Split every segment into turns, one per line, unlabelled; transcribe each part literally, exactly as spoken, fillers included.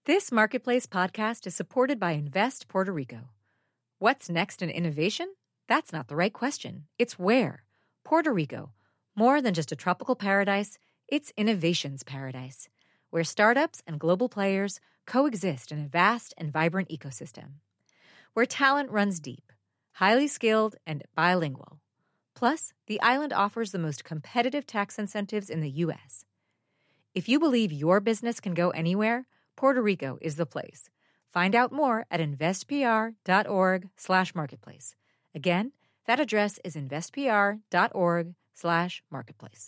This Marketplace podcast is supported by Invest Puerto Rico. What's next in innovation? That's not the right question. It's where. Puerto Rico. More than just a tropical paradise, it's innovation's paradise, where startups and global players coexist in a vast and vibrant ecosystem. Where talent runs deep, highly skilled, and bilingual. Plus, the island offers the most competitive tax incentives in the U S. If you believe your business can go anywhere, Puerto Rico is the place. Find out more at investpr.org slash marketplace. Again, that address is investpr.org slash marketplace.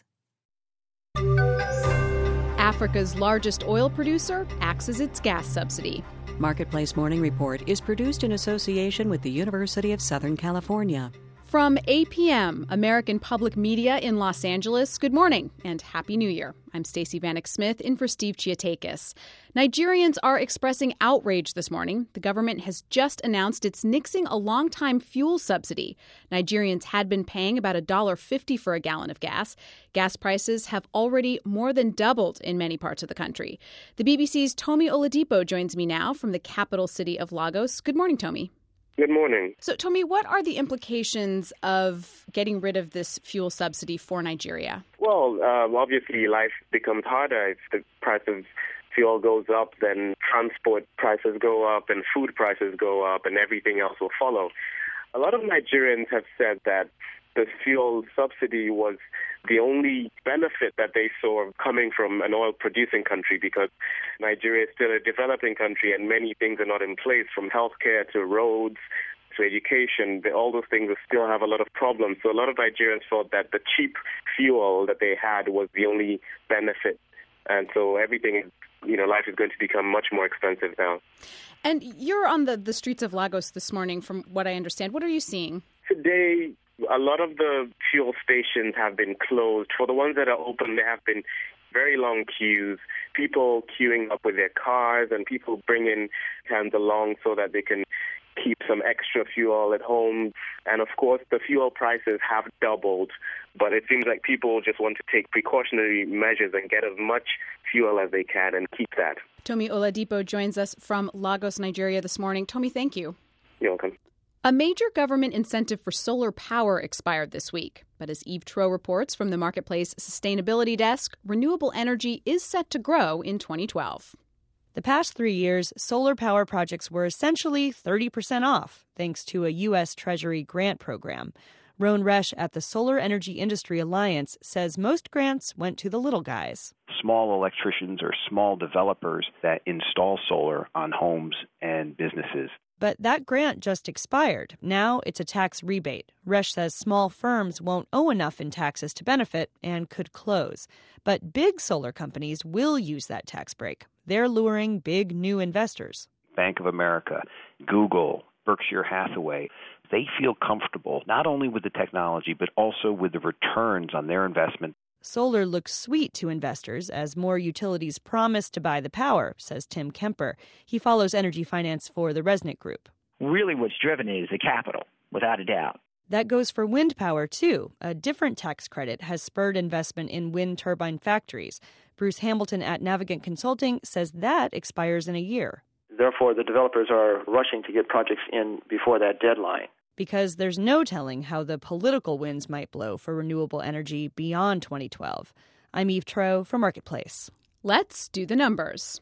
Africa's largest oil producer axes its gas subsidy.
Marketplace Morning Report is produced in association with the University of Southern California.
From A P M, American Public Media in Los Angeles, good morning and Happy New Year. I'm Stacey Vanek Smith in for Steve Chiatakis. Nigerians are expressing outrage this morning. The government has just announced it's nixing a longtime fuel subsidy. Nigerians had been paying about one dollar fifty for a gallon of gas. Gas prices have already more than doubled in many parts of the country. The B B C's Tomi Oladipo joins me now from the capital city of Lagos. Good morning, Tomi.
Good morning.
So, Tomi, what are the implications of getting rid of this fuel subsidy for Nigeria?
Well, um, obviously, life becomes harder. If the price of fuel goes up, then transport prices go up and food prices go up and everything else will follow. A lot of Nigerians have said that the fuel subsidy was the only benefit that they saw coming from an oil-producing country, because Nigeria is still a developing country and many things are not in place, from healthcare to roads to education. All those things still have a lot of problems. So a lot of Nigerians thought that the cheap fuel that they had was the only benefit. And so everything is, you know, life is going to become much more expensive now.
And you're on the, the streets of Lagos this morning, from what I understand. What are you seeing?
Today, a lot of the fuel stations have been closed. For the ones that are open, there have been very long queues, people queuing up with their cars and people bringing cans along so that they can keep some extra fuel at home. And of course, the fuel prices have doubled, but it seems like people just want to take precautionary measures and get as much fuel as they can and keep that.
Tomi Oladipo joins us from Lagos, Nigeria this morning. Tomi, thank you.
You're welcome.
A major government incentive for solar power expired this week. But as Eve Tro reports from the Marketplace Sustainability Desk, renewable energy is set to grow in twenty twelve.
The past three years, solar power projects were essentially thirty percent off, thanks to a U S. Treasury grant program. Roan Resch at the Solar Energy Industry Alliance says most grants went to the little guys.
Small electricians or small developers that install solar on homes and businesses.
But that grant just expired. Now it's a tax rebate. Resch says small firms won't owe enough in taxes to benefit and could close. But big solar companies will use that tax break. They're luring big new investors.
Bank of America, Google, Berkshire Hathaway, they feel comfortable not only with the technology but also with the returns on their investment.
Solar looks sweet to investors as more utilities promise to buy the power, says Tim Kemper. He follows energy finance for the Resnick Group.
Really what's driven it is the capital, without a doubt.
That goes for wind power, too. A different tax credit has spurred investment in wind turbine factories. Bruce Hamilton at Navigant Consulting says that expires in a year.
Therefore, the developers are rushing to get projects in before that deadline.
Because there's no telling how the political winds might blow for renewable energy beyond twenty twelve. I'm Eve Tro for Marketplace.
Let's do the numbers.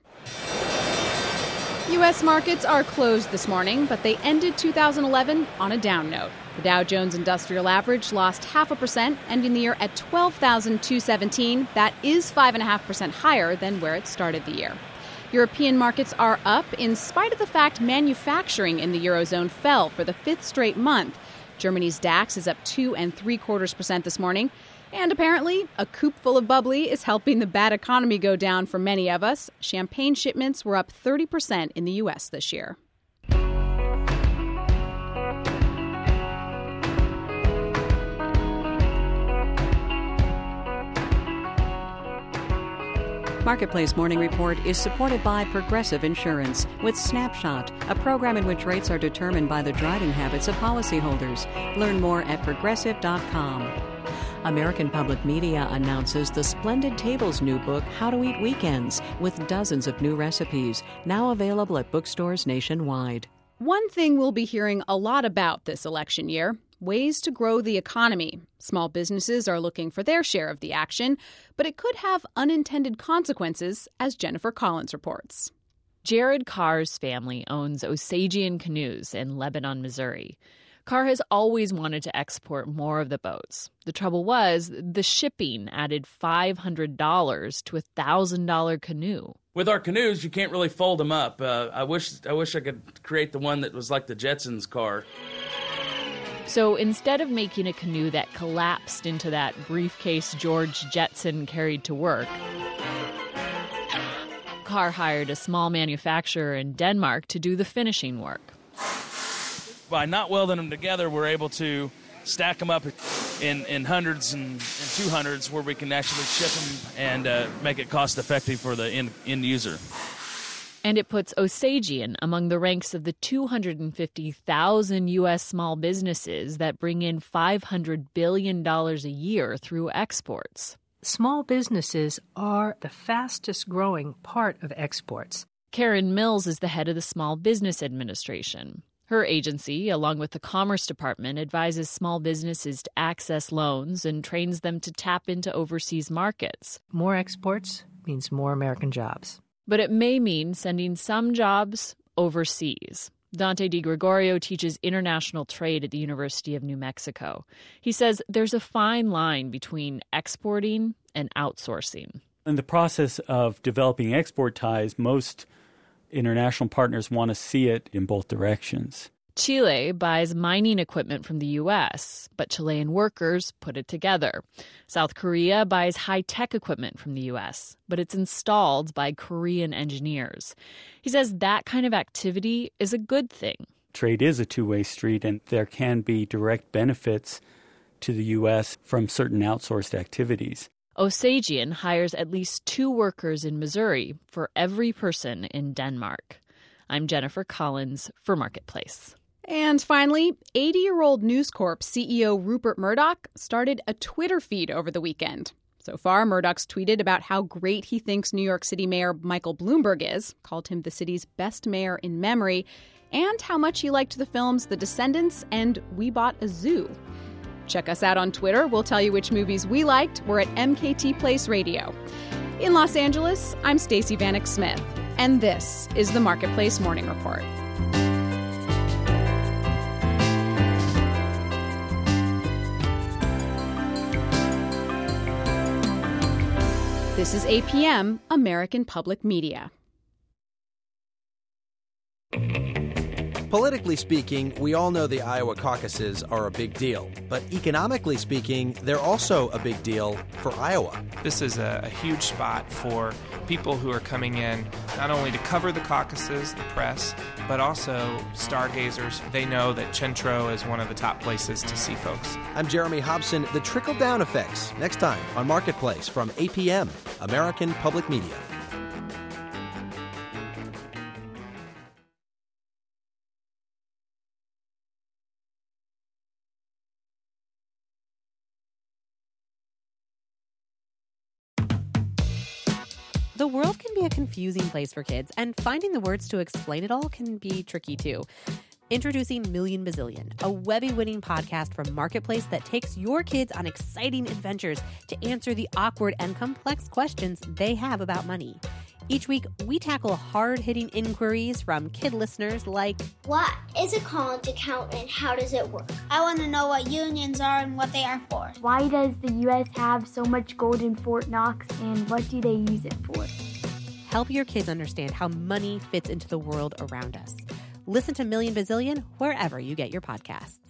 U S markets are closed this morning, but they ended two thousand eleven on a down note. The Dow Jones Industrial Average lost half a percent, ending the year at twelve thousand two hundred seventeen. That is five point five percent higher than where it started the year. European markets are up in spite of the fact manufacturing in the Eurozone fell for the fifth straight month. Germany's DAX is up two and three quarters percent this morning. And apparently, a coupe full of bubbly is helping the bad economy go down for many of us. Champagne shipments were up thirty percent in the U S this year.
Marketplace Morning Report is supported by Progressive Insurance with Snapshot, a program in which rates are determined by the driving habits of policyholders. Learn more at progressive dot com. American Public Media announces the Splendid Tables new book, How to Eat Weekends, with dozens of new recipes, now available at bookstores nationwide.
One thing we'll be hearing a lot about this election year, ways to grow the economy. Small businesses are looking for their share of the action, but it could have unintended consequences, as Jennifer Collins reports.
Jared Carr's family owns Osagian Canoes in Lebanon, Missouri. Carr has always wanted to export more of the boats. The trouble was, the shipping added five hundred dollars to a one thousand dollars canoe.
With our canoes, you can't really fold them up. Uh, I wish I wish I could create the one that was like the Jetsons car.
So instead of making a canoe that collapsed into that briefcase George Jetson carried to work, Carr hired a small manufacturer in Denmark to do the finishing work.
By not welding them together, we're able to stack them up in, in hundreds and, and two hundreds where we can actually ship them and uh, make it cost-effective for the end, end user.
And it puts Osagian among the ranks of the two hundred fifty thousand U S small businesses that bring in five hundred billion dollars a year through exports.
Small businesses are the fastest growing part of exports.
Karen Mills is the head of the Small Business Administration. Her agency, along with the Commerce Department, advises small businesses to access loans and trains them to tap into overseas markets.
More exports means more American jobs.
But it may mean sending some jobs overseas. Dante DiGregorio teaches international trade at the University of New Mexico. He says there's a fine line between exporting and outsourcing.
In the process of developing export ties, most international partners want to see it in both directions.
Chile buys mining equipment from the U S, but Chilean workers put it together. South Korea buys high-tech equipment from the U S, but it's installed by Korean engineers. He says that kind of activity is a good thing.
Trade is a two-way street, and there can be direct benefits to the U S from certain outsourced activities.
Osagian hires at least two workers in Missouri for every person in Denmark. I'm Jennifer Collins for Marketplace.
And finally, eighty-year-old News Corp C E O Rupert Murdoch started a Twitter feed over the weekend. So far, Murdoch's tweeted about how great he thinks New York City Mayor Michael Bloomberg is, called him the city's best mayor in memory, and how much he liked the films The Descendants and We Bought a Zoo. Check us out on Twitter. We'll tell you which movies we liked. We're at M K T Place Radio. In Los Angeles, I'm Stacey Vanek Smith, and this is the Marketplace Morning Report. This is A P M, American Public Media.
Politically speaking, we all know the Iowa caucuses are a big deal. But economically speaking, they're also a big deal for Iowa.
This is a, a huge spot for people who are coming in not only to cover the caucuses, the press, but also stargazers. They know that Chentro is one of the top places to see folks.
I'm Jeremy Hobson. The trickle-down effects, next time on Marketplace from A P M, American Public Media.
The world can be a confusing place for kids, and finding the words to explain it all can be tricky too. Introducing Million Bazillion, a Webby-winning podcast from Marketplace that takes your kids on exciting adventures to answer the awkward and complex questions they have about money. Each week, we tackle hard-hitting inquiries from kid listeners like,
what is a college account and how does it work? I want to know what unions are and what they are for.
Why does the U S have so much gold in Fort Knox and what do they use it for?
Help your kids understand how money fits into the world around us. Listen to Million Bazillion wherever you get your podcasts.